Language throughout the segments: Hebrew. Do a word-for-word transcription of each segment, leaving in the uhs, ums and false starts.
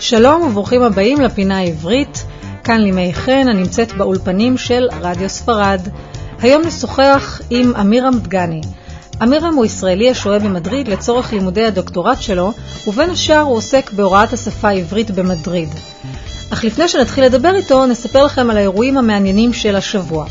שלום וברוכים הבאים לפינה העברית, כאן לימי חן, הנמצאת באולפנים של רדיו ספרד. היום נשוחח עם אמירם דגני. אמירם הוא ישראלי השוהה במדריד לצורך לימודי הדוקטורט שלו, ובין השאר הוא עוסק בהוראת השפה העברית במדריד. אך לפני שנתחיל לדבר איתו, נספר לכם על האירועים המעניינים של השבוע.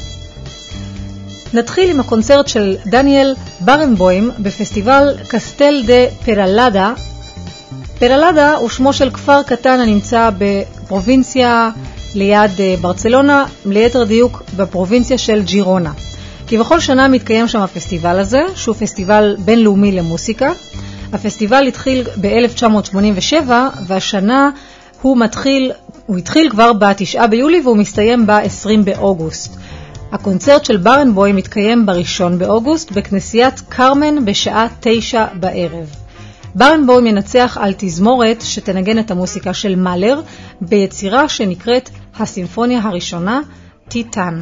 נתחיל עם הקונצרט של דניאל ברנבוים בפסטיבל קסטל דה פרלדה. פרלדה הוא שמו של כפר קטן הנמצא בפרובינציה ליד ברצלונה, ליתר דיוק בפרובינציה של ג'ירונה. כי בכל שנה מתקיים שם הפסטיבל הזה, שהוא פסטיבל בינלאומי למוסיקה. הפסטיבל התחיל ב-אלף תשע מאות שמונים ושבע, והשנה הוא מתחיל, הוא התחיל כבר ב-תשעה ביולי והוא מסתיים ב-עשרים באוגוסט. הקונצרט של ברנבוים מתקיים בראשון באוגוסט בכנסיית קרמן בשעה תשע בערב. ברנבוים ינצח על תזמורת שתנגן את המוסיקה של מאלר ביצירה שנקראת הסימפוניה הראשונה, טיטן.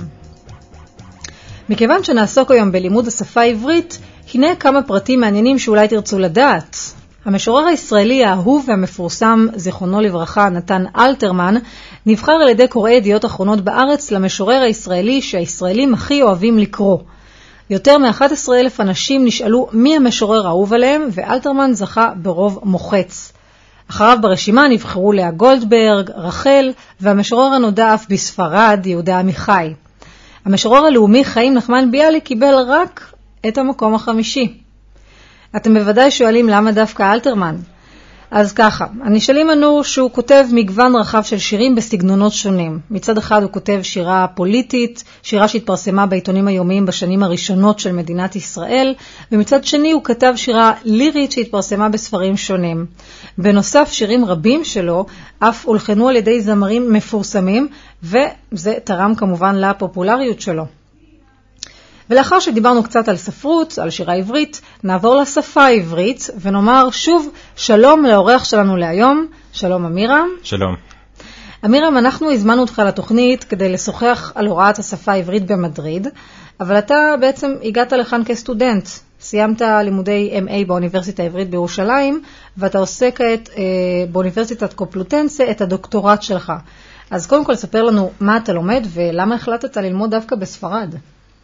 מכיוון שנעסוק היום בלימוד השפה העברית, הנה כמה פרטים מעניינים שאולי תרצו לדעת. המשורר הישראלי האהוב והמפורסם, זיכרונו לברכה, נתן אלתרמן, נבחר על ידי קוראי ידיעות אחרונות בארץ למשורר הישראלי שהישראלים הכי אוהבים לקרוא. יותר מ-אחד עשר אלף אנשים נשאלו מי המשורר האהוב עליהם, ואלתרמן זכה ברוב מוחץ. אחריו ברשימה נבחרו לאה גולדברג, רחל, והמשורר הנודע אף בספרד, יהודה עמיחי. המשורר הלאומי חיים נחמן ביאליק קיבל רק את המקום החמישי. אתם בוודאי שואלים למה דווקא אלתרמן. אז ככה, הנשאלים לנו שהוא כותב מגוון רחב של שירים בסגנונות שונים. מצד אחד הוא כותב שירה פוליטית, שירה שהתפרסמה בעיתונים היומיים בשנים הראשונות של מדינת ישראל, ומצד שני הוא כתב שירה לירית שהתפרסמה בספרים שונים. בנוסף, שירים רבים שלו אף הולחנו על ידי זמרים מפורסמים, וזה תרם כמובן לפופולריות שלו. ולאחר שדיברנו קצת על ספרות, על שירה עברית, נעבור לשפה העברית ונאמר שוב שלום לאורח שלנו להיום. שלום אמירם. שלום. אמירם, אנחנו הזמנו אותך לתוכנית כדי לשוחח על הוראת השפה העברית במדריד, אבל אתה בעצם הגעת לכאן כסטודנט. סיימת לימודי אם איי באוניברסיטה העברית בירושלים, ואתה עוסק כעת אה, באוניברסיטת קומפלוטנסה את הדוקטורט שלך. אז קודם כל ספר לנו מה אתה לומד ולמה החלטת ללמוד דווקא בספרד.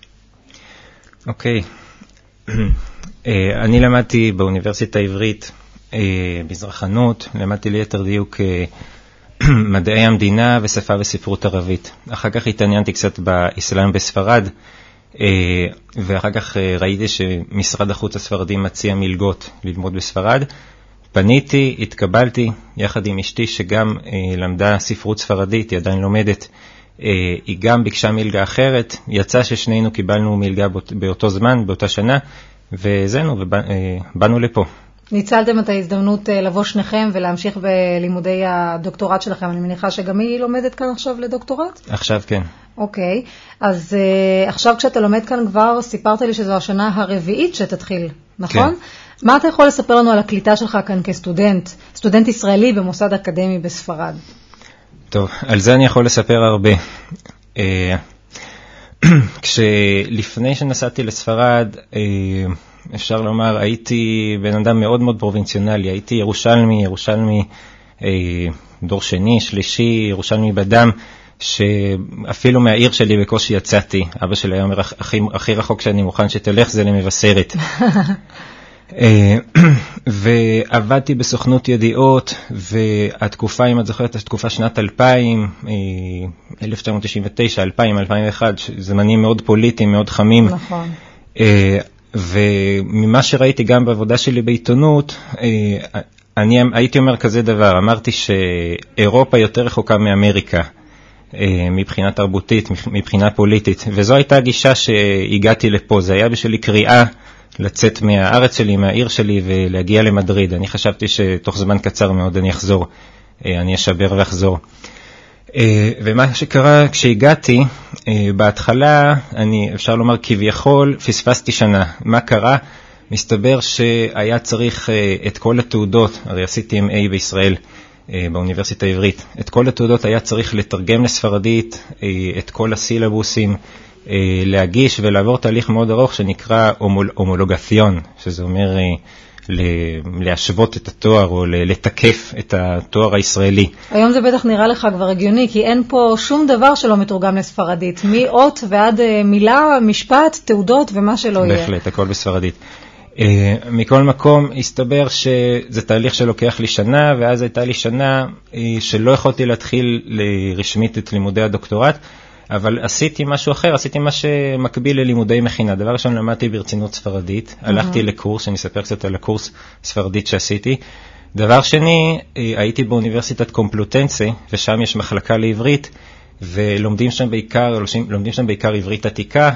אוקיי. אני למדתי באוניברסיטה העברית מזרחנות, למדתי ליתר דיוק מדעי המדינה ושפה וספרות ערבית. אחר כך התעניינתי קצת באסלאם בספרד, ואחר כך ראיתי שמשרד החוץ הספרדי מציע מלגות ללמוד בספרד. פניתי, התקבלתי, יחד עם אשתי שגם למדה ספרות ספרדית, היא עדיין לומדת. היא גם ביקשה מלגה אחרת, יצא ששנינו קיבלנו מלגה באותו זמן, באותה שנה, וזנו, ובאנו לפה. ניצלתם את ההזדמנות לבוא שניכם ולהמשיך בלימודי הדוקטורט שלכם. אני מניחה שגם היא לומדת כאן עכשיו לדוקטורט? עכשיו כן. אוקיי, אז uh, עכשיו כשאתה לומד כאן כבר, סיפרת לי שזו השנה הרביעית שתתחיל, נכון? כן. מה אתה יכול לספר לנו על הקליטה שלך כאן כסטודנט, סטודנט ישראלי במוסד אקדמי בספרד? טוב, על זה אני יכול לספר הרבה. כשלפני שנסעתי לספרד, אפשר לומר, הייתי בן אדם מאוד מאוד פרובינציונלי, הייתי ירושלמי, ירושלמי דור שני, שלישי, ירושלמי בדם, שאפילו מהעיר שלי בקושי יצאתי. אבא שלי היה אומר, הכי, הכי רחוק שאני מוכן שתלך זה למבשרת. ועבדתי בסוכנות ידיעות, והתקופה, אם את זוכרת, התקופה שנת אלפיים, אלף תשע מאות תשעים ותשע, אלפיים, אלפיים ואחת, זמנים מאוד פוליטיים, מאוד חמים. נכון. וממה שראיתי גם בעבודה שלי בעיתונות, אני הייתי אומר כזה דבר, אמרתי שאירופה יותר רחוקה מאמריקה, מבחינה תרבותית, מבחינה פוליטית, וזו הייתה הגישה שהגעתי לפה, זה היה בשבילי קריאה, לצאת מהארץ שלי, מהעיר שלי, ולהגיע למדריד. אני חשבתי שתוך זמן קצר מאוד אני אחזור, אני אשבר ואחזור. ומה שקרה כשהגעתי, בהתחלה, אני אפשר לומר כביכול, פספסתי שנה. מה קרה? מסתבר שהיה צריך את כל התעודות, הרי עשיתי אם איי בישראל, באוניברסיטה העברית, את כל התעודות היה צריך לתרגם לספרדית, את כל הסילבוסים, להגיש ולעבור תהליך מאוד ארוך שנקרא הומולוגתיון, שזה אומר להשוות את התואר או לתקף את התואר הישראלי. היום זה בטח נראה לך כבר הגיוני, כי אין פה שום דבר שלא מתורגם לספרדית, מאות ועד מילה, משפט, תעודות ומה שלא יהיה. בהחלט, הכל בספרדית. Uh, מכל מקום, הסתבר שזה תהליך שלוקח לי שנה, ואז הייתה לי שנה uh, שלא יכולתי להתחיל לרשמית את לימודי הדוקטורט, אבל עשיתי משהו אחר, עשיתי מה שמקביל ללימודי מכינה. דבר ראשון, למדתי ברצינות ספרדית, mm-hmm. הלכתי לקורס, אני אספר קצת על הקורס ספרדית שעשיתי. דבר שני, uh, הייתי באוניברסיטת קומפלוטנסה, ושם יש מחלקה לעברית, ולומדים שם בעיקר, לומדים שם בעיקר עברית עתיקה,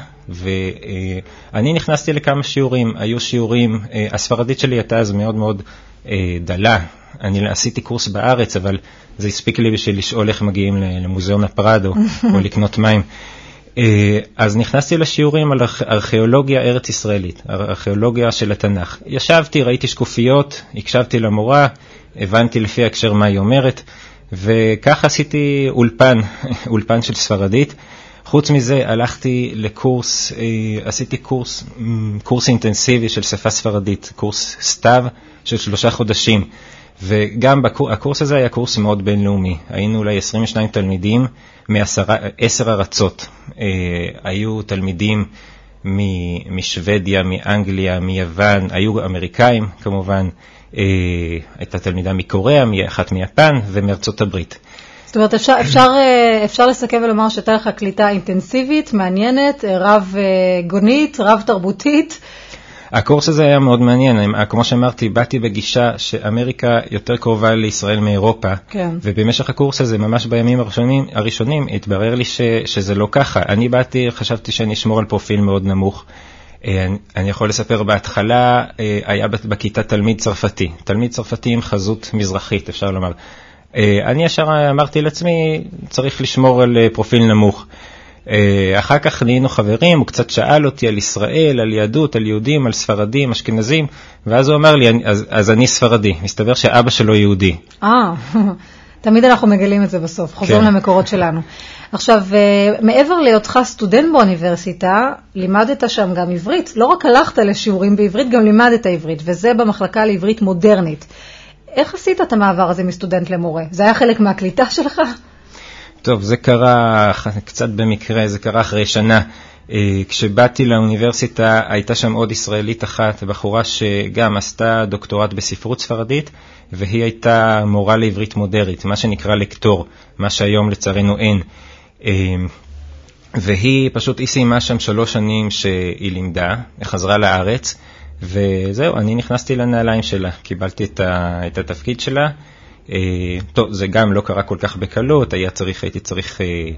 ואני נכנסתי לכמה שיעורים, היו שיעורים, הספרדית שלי הייתה אז מאוד מאוד דלה, אני עשיתי קורס בארץ, אבל זה הספיק לי בשביל לשאול איך מגיעים למוזיאון הפרדו, או לקנות מים. אז נכנסתי לשיעורים על ארכיאולוגיה ארץ ישראלית, ארכיאולוגיה של התנ"ך. ישבתי, ראיתי שקופיות, הקשבתי למורה, הבנתי לפי ההקשר מה היא אומרת, וכך עשיתי אולפן, אולפן של ספרדית. חוץ מזה הלכתי לקורס, עשיתי קורס, קורס אינטנסיבי של שפה ספרדית, קורס סתיו של שלושה חודשים. וגם בקורס, הקורס הזה היה קורס מאוד בינלאומי. היינו אולי עשרים ושניים תלמידים מעשר ארצות. היו תלמידים משוודיה, מאנגליה, מיוון, היו אמריקאים כמובן. הייתה תלמידה מקוריאה, אחת מיפן ומארצות הברית. זאת אומרת, אפשר, אפשר, אפשר לסכם ולומר שהייתה לך קליטה אינטנסיבית, מעניינת, רב גונית, רב תרבותית. הקורס הזה היה מאוד מעניין. כמו שאמרתי, באתי בגישה שאמריקה יותר קרובה לישראל מאירופה, כן. ובמשך הקורס הזה, ממש בימים הראשונים, הראשונים התברר לי ש, שזה לא ככה. אני באתי, חשבתי שאני אשמור על פרופיל מאוד נמוך. אני יכול לספר בהתחלה, היה בכיתה תלמיד צרפתי, תלמיד צרפתי עם חזות מזרחית, אפשר לומר. אני ישר אמרתי לעצמי, צריך לשמור על פרופיל נמוך. אחר כך נהיינו חברים, הוא קצת שאל אותי על ישראל, על יהדות, על יהודים, על ספרדים, אשכנזים, ואז הוא אמר לי, אז, אז אני ספרדי. מסתבר שאבא שלו יהודי. אה, תמיד אנחנו מגלים את זה בסוף, חוזרים כן. למקורות שלנו. עכשיו, מעבר להיותך סטודנט באוניברסיטה, לימדת שם גם עברית. לא רק הלכת לשיעורים בעברית, גם לימדת עברית, וזה במחלקה לעברית מודרנית. איך עשית את המעבר הזה מסטודנט למורה? זה היה חלק מהקליטה שלך? טוב, זה קרה קצת במקרה, זה קרה אחרי שנה. כשבאתי לאוניברסיטה, הייתה שם עוד ישראלית אחת, בחורה שגם עשתה דוקטורט בספרות ספרדית, והיא הייתה מורה לעברית מודרנית, מה שנקרא לקטור, מה שהיום לצערנו אין. והיא פשוט, היא סיימה שם שלוש שנים שהיא לימדה, היא חזרה לארץ, וזהו, אני נכנסתי לנעליים שלה, קיבלתי את, ה, את התפקיד שלה. טוב, זה גם לא קרה כל כך בקלות, היה צריך, הייתי צריך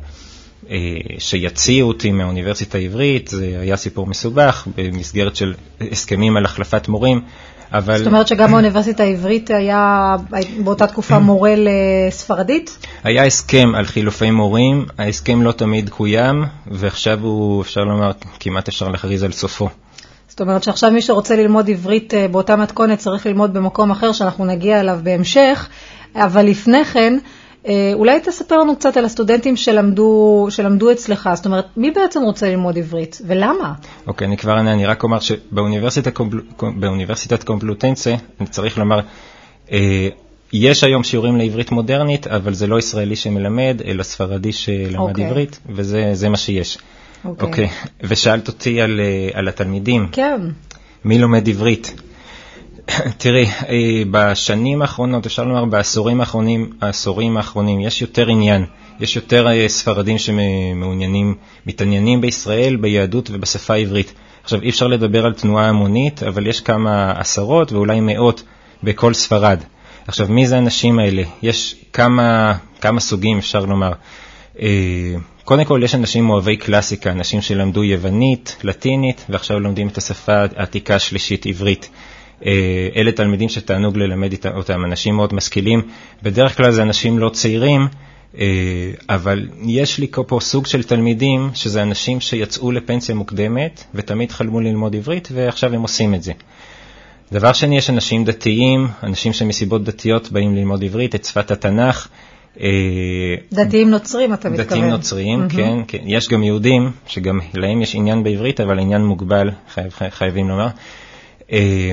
שיציעו אותי מהאוניברסיטה העברית, זה היה סיפור מסובך, במסגרת של הסכמים על החלפת מורים, אבל... זאת אומרת שגם האוניברסיטה העברית היה באותה תקופה מורה לספרדית? היה הסכם על חילופי מורים, ההסכם לא תמיד קוים, ועכשיו הוא, אפשר לומר, כמעט אפשר להכריז על סופו. זאת אומרת שעכשיו מי שרוצה ללמוד עברית באותה מתכונת צריך ללמוד במקום אחר שאנחנו נגיע אליו בהמשך, אבל לפני כן, אולי תספר לנו קצת על הסטודנטים שלמדו, שלמדו אצלך, זאת אומרת, מי בעצם רוצה ללמוד עברית ולמה? אוקיי, אני כבר אני רק אומר שבאוניברסיטת באוניברסיטת קומפלוטנסה, אני צריך לומר, יש היום שיעורים לעברית מודרנית, אבל זה לא ישראלי שמלמד, אלא ספרדי שלמד עברית, וזה זה מה שיש. אוקיי, ושאלת אותי על, על התלמידים. כן. מי לומד עברית? תראי, בשנים האחרונות, אפשר לומר בעשורים האחרונים, העשורים האחרונים, יש יותר עניין, יש יותר ספרדים שמעוניינים, מתעניינים בישראל, ביהדות ובשפה העברית. עכשיו, אי אפשר לדבר על תנועה המונית, אבל יש כמה עשרות ואולי מאות בכל ספרד. עכשיו, מי זה האנשים האלה? יש כמה, כמה סוגים, אפשר לומר. קודם כל, יש אנשים אוהבי קלאסיקה, אנשים שלמדו יוונית, לטינית, ועכשיו לומדים את השפה העתיקה השלישית עברית. אלה תלמידים שתענוג ללמד אותם, אנשים מאוד משכילים. בדרך כלל זה אנשים לא צעירים, אבל יש לי פה סוג של תלמידים, שזה אנשים שיצאו לפנסיה מוקדמת, ותמיד חלמו ללמוד עברית, ועכשיו הם עושים את זה. דבר שני, יש אנשים דתיים, אנשים שמסיבות דתיות באים ללמוד עברית, את שפת התנ"ך, דתיים נוצרים, אתה מתכוון. דתיים נוצרים, mm-hmm. כן, כן. יש גם יהודים, שגם להם יש עניין בעברית, אבל עניין מוגבל, חייב, חייבים לומר.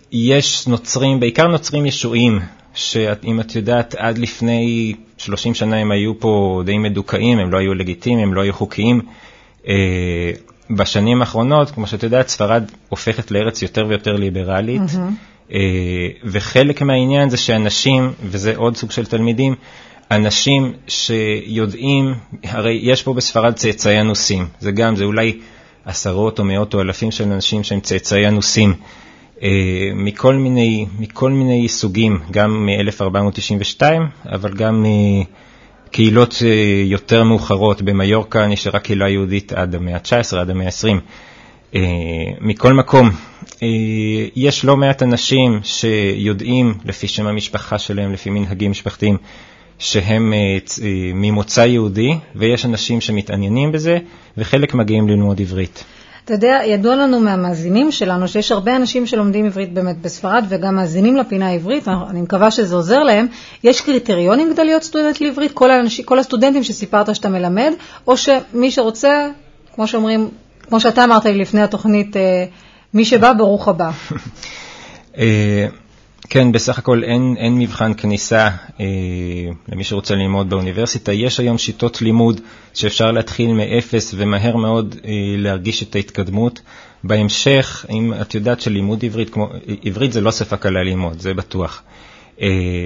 יש נוצרים, בעיקר נוצרים ישועים, שאם את יודעת, עד לפני שלושים שנה הם היו פה די מדוכאים, הם לא היו לגיטימיים, הם לא היו חוקיים. בשנים האחרונות, כמו שאת יודעת, ספרד הופכת לארץ יותר ויותר ליברלית, mm-hmm. וחלק מהעניין זה שאנשים, וזה עוד סוג של תלמידים, אנשים שיודעים, הרי יש פה בספרד צאצאי אנוסים, זה גם, זה אולי עשרות או מאות או אלפים של אנשים שהם צאצאי אנוסים, מכל מיני, מכל מיני סוגים, גם מ-אלף ארבע מאות תשעים ושתיים, אבל גם קהילות יותר מאוחרות. במיורקה נשארה קהילה יהודית עד המאה ה-תשע עשרה, עד המאה ה-עשרים. מכל מקום, יש לא מעט אנשים שיודעים לפי שם המשפחה שלהם, לפי מנהגים משפחתיים, שהם ממוצא יהודי, ויש אנשים שמתעניינים בזה, וחלק מגיעים ללמוד עברית. אתה יודע, ידוע לנו מהמאזינים שלנו שיש הרבה אנשים שלומדים עברית באמת בספרד, וגם מאזינים לפינה העברית, אני מקווה שזה עוזר להם. יש קריטריונים כדי להיות סטודנט לעברית? כל, האנשים, כל הסטודנטים שסיפרת שאתה מלמד, או שמי שרוצה, כמו שאומרים, כמו שאתה אמרת לי לפני התוכנית, מי שבא ברוך הבא? כן, בסך הכל אין, אין מבחן כניסה אה, למי שרוצה ללמוד באוניברסיטה. יש היום שיטות לימוד שאפשר להתחיל מאפס ומהר מאוד אה, להרגיש את ההתקדמות. בהמשך, אם את יודעת שלימוד עברית, כמו, עברית זה לא שפה קלה ללמוד, זה בטוח. אה,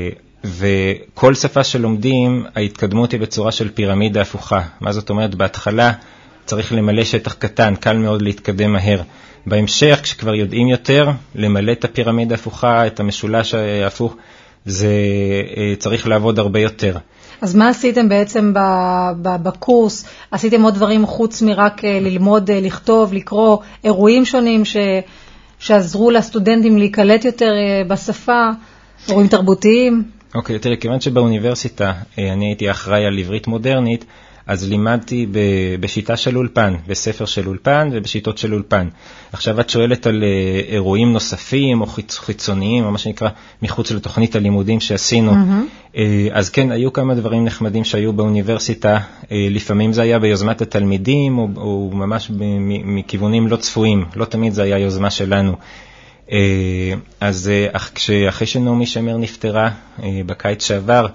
וכל שפה שלומדים, ההתקדמות היא בצורה של פירמידה הפוכה. מה זאת אומרת? בהתחלה צריך למלא שטח קטן, קל מאוד להתקדם מהר. בהמשך, כשכבר יודעים יותר, למלא את הפירמידה הפוכה, את המשולש ההפוך, זה צריך לעבוד הרבה יותר. אז מה עשיתם בעצם בקורס? עשיתם עוד דברים חוץ מרק ללמוד, לכתוב, לקרוא, אירועים שונים ש... שעזרו לסטודנטים להיקלט יותר בשפה, אירועים תרבותיים? אוקיי, תראי, כיוון שבאוניברסיטה אני הייתי אחראי על עברית מודרנית, אז לימדתי בשיטה של אולפן, בספר של אולפן ובשיטות של אולפן. עכשיו את שואלת על אירועים נוספים או חיצוניים, או מה שנקרא מחוץ לתוכנית הלימודים שעשינו. Mm-hmm. אז כן, היו כמה דברים נחמדים שהיו באוניברסיטה. לפעמים זה היה ביוזמת התלמידים, או, או ממש מכיוונים לא צפויים. לא תמיד זה היה יוזמה שלנו. אז אחרי שנעמי שמר נפטרה בקיץ שעבר,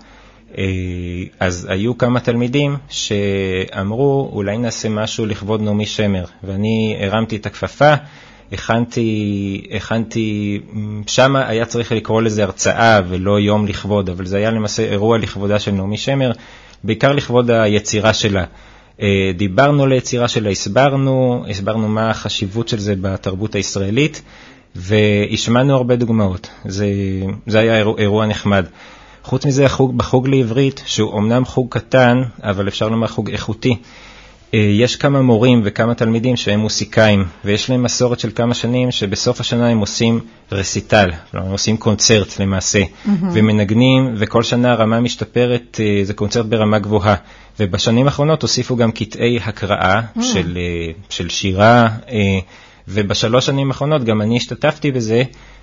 אז היו כמה תלמידים שאמרו, אולי נעשה משהו לכבוד נעמי שמר, ואני הרמתי את הכפפה, הכנתי, הכנתי, שם היה צריך לקרוא לזה הרצאה ולא יום לכבוד, אבל זה היה למעשה אירוע לכבודה של נעמי שמר, בעיקר לכבוד היצירה שלה. דיברנו על היצירה שלה, הסברנו, הסברנו מה החשיבות של זה בתרבות הישראלית, והשמענו הרבה דוגמאות. זה, זה היה אירוע, אירוע נחמד. חוץ מזה, החוג, בחוג לעברית, שהוא אמנם חוג קטן, אבל אפשר לומר חוג איכותי, יש כמה מורים וכמה תלמידים שהם מוסיקאים, ויש להם מסורת של כמה שנים שבסוף השנה הם עושים רסיטל, הם עושים קונצרט למעשה, mm-hmm. ומנגנים, וכל שנה הרמה משתפרת, זה קונצרט ברמה גבוהה. ובשנים האחרונות הוסיפו גם קטעי הקראה mm-hmm. של, של שירה, ובשלוש שנים האחרונות גם אני השתתפתי בזה,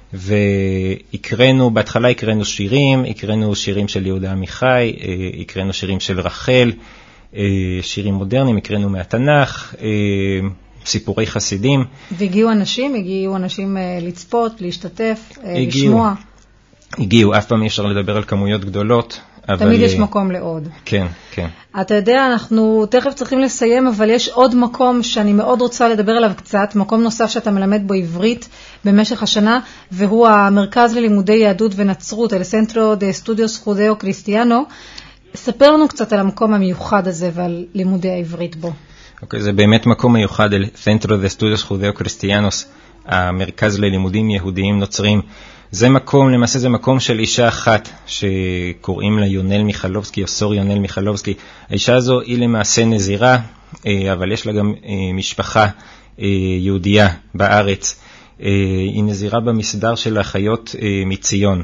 והקראנו, בהתחלה הקראנו שירים, הקראנו שירים של יהודה עמיחי, הקראנו שירים של רחל, שירים מודרניים, הקראנו מהתנ"ך, סיפורי חסידים. והגיעו אנשים, הגיעו אנשים לצפות, להשתתף, הגיעו, לשמוע. הגיעו, אף פעם אי אפשר לדבר על כמויות גדולות. תמיד יש מקום לעוד. כן, כן. אתה יודע, אנחנו תכף צריכים לסיים, אבל יש עוד מקום שאני מאוד רוצה לדבר עליו קצת, מקום נוסף שאתה מלמד בו עברית במשך השנה, והוא המרכז ללימודי יהדות ונצרות, אל סנטרו דה סטודיוס חודאו קריסטיאנו. ספר לנו קצת על המקום המיוחד הזה ועל לימודי העברית בו. אוקיי, זה באמת מקום מיוחד, אל סנטרו דה סטודיוס חודאו קריסטיאנוס, המרכז ללימודים יהודיים נוצריים. זה מקום, למעשה זה מקום של אישה אחת שקוראים לה יונל מיכלובסקי, או סור יונל מיכלובסקי. האישה הזו היא למעשה נזירה, אבל יש לה גם משפחה יהודייה בארץ. היא נזירה במסדר של האחיות מציון.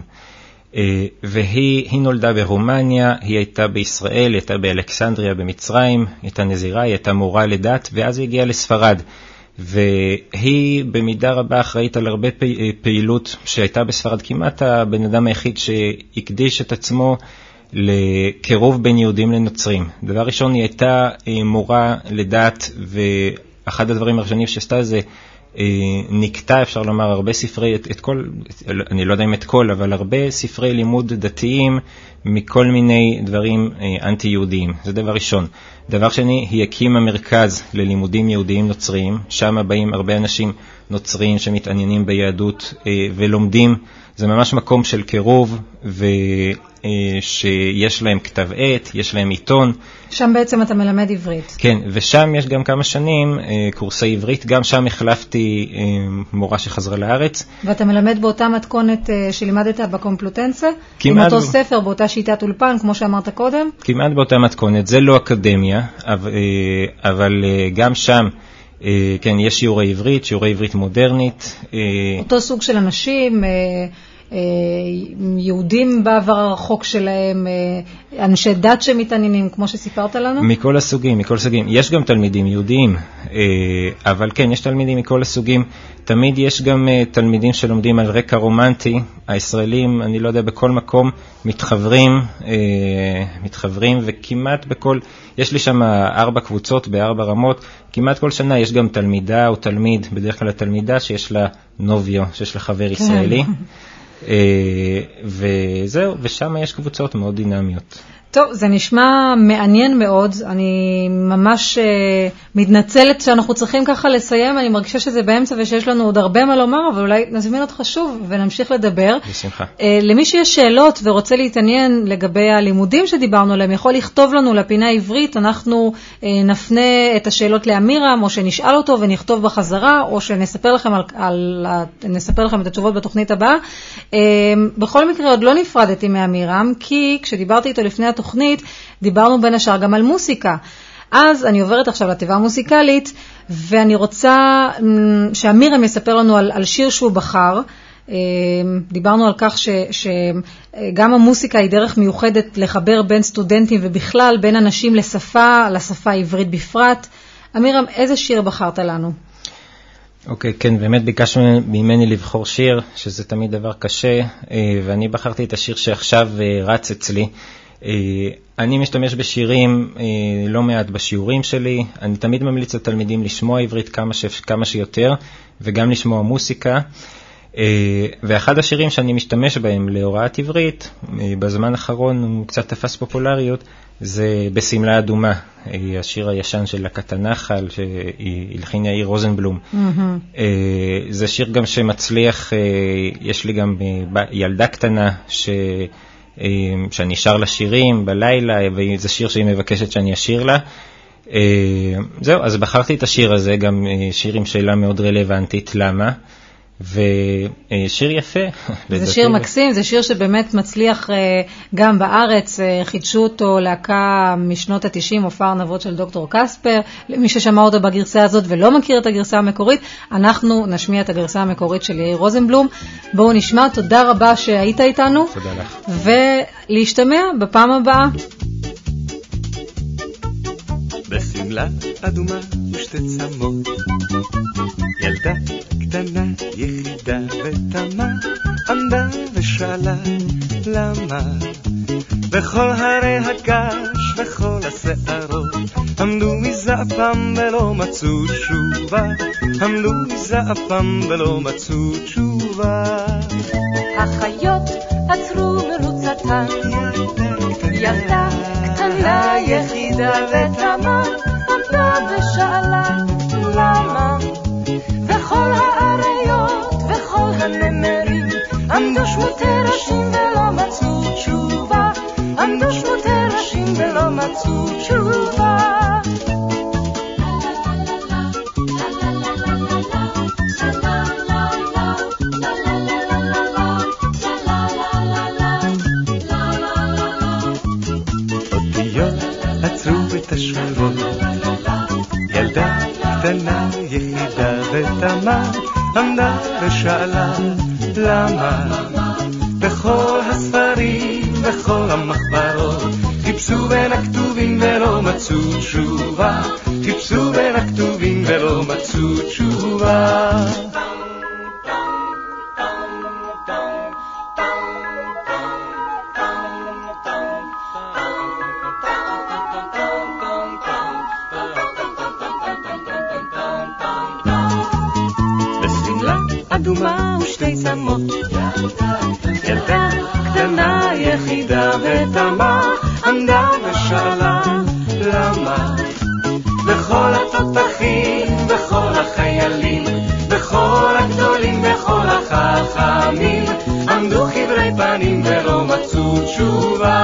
והיא נולדה ברומניה, היא הייתה בישראל, היא הייתה באלכסנדריה במצרים, היא הייתה נזירה, היא הייתה מורה לדת, ואז היא הגיעה לספרד. והיא במידה רבה אחראית על הרבה פעילות שהייתה בספרד, כמעט הבן אדם היחיד שהקדיש את עצמו לקירוב בין יהודים לנוצרים. דבר ראשון, היא הייתה מורה לדת, ואחד הדברים הראשונים שעשתה זה נקטע, אפשר לומר, הרבה ספרי, את, את כל, אני לא יודע אם את כל, אבל הרבה ספרי לימוד דתיים מכל מיני דברים אנטי-יהודיים. זה דבר ראשון. דבר שני, היא הקימה מרכז ללימודים יהודיים נוצריים, שם באים הרבה אנשים נוצריים שמתעניינים ביהדות ולומדים. זה ממש מקום של קירוב, ושיש להם כתב עת, יש להם עיתון. שם בעצם אתה מלמד עברית. כן, ושם יש גם כמה שנים קורסי עברית, גם שם החלפתי מורה שחזרה לארץ. ואתה מלמד באותה מתכונת שלימדת בקומפלוטנסה? כמעט. עם אותו ספר, באותה שיטת אולפן, כמו שאמרת קודם? כמעט באותה מתכונת, זה לא אקדמיה, אבל גם שם, כן, יש שיעורי עברית, שיעורי עברית מודרנית. אותו סוג של אנשים, יהודים בעבר הרחוק שלהם, אנשי דת שמתעניינים, כמו שסיפרת לנו? מכל הסוגים, מכל הסוגים. יש גם תלמידים יהודיים, אבל כן, יש תלמידים מכל הסוגים. תמיד יש גם תלמידים שלומדים על רקע רומנטי. הישראלים, אני לא יודע, בכל מקום מתחברים, מתחברים, וכמעט בכל, יש לי שם ארבע קבוצות בארבע רמות, כמעט כל שנה יש גם תלמידה או תלמיד, בדרך כלל התלמידה שיש לה נוביו, שיש לה חבר ישראלי. וזהו, ושם יש קבוצות מאוד דינמיות. טוב, זה נשמע מעניין מאוד. אני ממש uh, מתנצלת שאנחנו צריכים ככה לסיים. אני מרגישה שזה באמצע ושיש לנו עוד הרבה מה לומר, אבל אולי נזמין אותך שוב ונמשיך לדבר. בשמחה. Uh, למי שיש שאלות ורוצה להתעניין לגבי הלימודים שדיברנו עליהם, יכול לכתוב לנו לפינה העברית. אנחנו uh, נפנה את השאלות לאמירם, או שנשאל אותו ונכתוב בחזרה, או שנספר לכם, על, על, נספר לכם את התשובות בתוכנית הבאה. Uh, בכל מקרה, עוד לא נפרדתי מאמירם, כי כשדיברתי איתו לפני התוכנית, דיברנו בין השאר גם על מוסיקה. אז אני עוברת עכשיו לתיבה המוסיקלית, ואני רוצה שאמירם יספר לנו על, על שיר שהוא בחר. דיברנו על כך ש, שגם המוסיקה היא דרך מיוחדת לחבר בין סטודנטים ובכלל בין אנשים לשפה, לשפה העברית בפרט. אמירם, איזה שיר בחרת לנו? אוקיי, כן, באמת ביקשת ממני לבחור שיר, שזה תמיד דבר קשה, ואני בחרתי את השיר שעכשיו רץ אצלי. אני משתמש בשירים לא מעט בשיעורים שלי, אני תמיד ממליץ לתלמידים לשמוע עברית כמה, ש... כמה שיותר, וגם לשמוע מוסיקה. ואחד השירים שאני משתמש בהם להוראת עברית, בזמן האחרון הוא קצת תפס פופולריות, זה בסמלה אדומה, השיר הישן של להקת הנחל, שהלחין יאיר רוזנבלום. Mm-hmm. זה שיר גם שמצליח, יש לי גם ילדה קטנה ש... שאני שר לה שירים בלילה, וזה שיר שהיא מבקשת שאני אשיר לה. זהו, אז בחרתי את השיר הזה, גם שיר עם שאלה מאוד רלוונטית, למה? ושיר יפה. זה שיר מקסים, זה שיר שבאמת מצליח גם בארץ, חידשו אותו להקה משנות ה-תשעים, הופעה ארנבות של דוקטור קספר. למי ששמע אותו בגרסה הזאת ולא מכיר את הגרסה המקורית, אנחנו נשמיע את הגרסה המקורית של יאיר רוזנבלום. בואו נשמע, תודה רבה שהיית איתנו. תודה לך. ולהשתמע בפעם הבאה. בסמלה אדומה ושתי צמות, ילדה קטנה יחידה ותמה, עמדה ושאלה למה. בכל הרי הקש וכל השערות עמדו מזעפם ולא מצאו תשובה, עמדו מזעפם ולא מצאו תשובה. החיות עצרו מרוצתן, ילדה קטנה יחידה ותמה, עמדה ושאלה למה. וכל האריות וכל הנמרים עמדו שמותי ראשים ולא מצאו תשובה, עמדו שמותי ראשים ולא מצאו תשובה. השורות, ילדה קטנה יחידה ותמה, עמדה ושאלה למה. בכל הספרים וכל המחברות חיפשו בין הכתובים ולא מצאו תשובה, חיפשו בין הכתובים ולא מצאו תשובה. העולמות. ילדה קטנה יחידה ותמה עמדה ושאלה למה. בכל התותחים, בכל החיילים, בכל הגדולים, בכל החכמים עמדו חברי פנים ולא מצאו תשובה.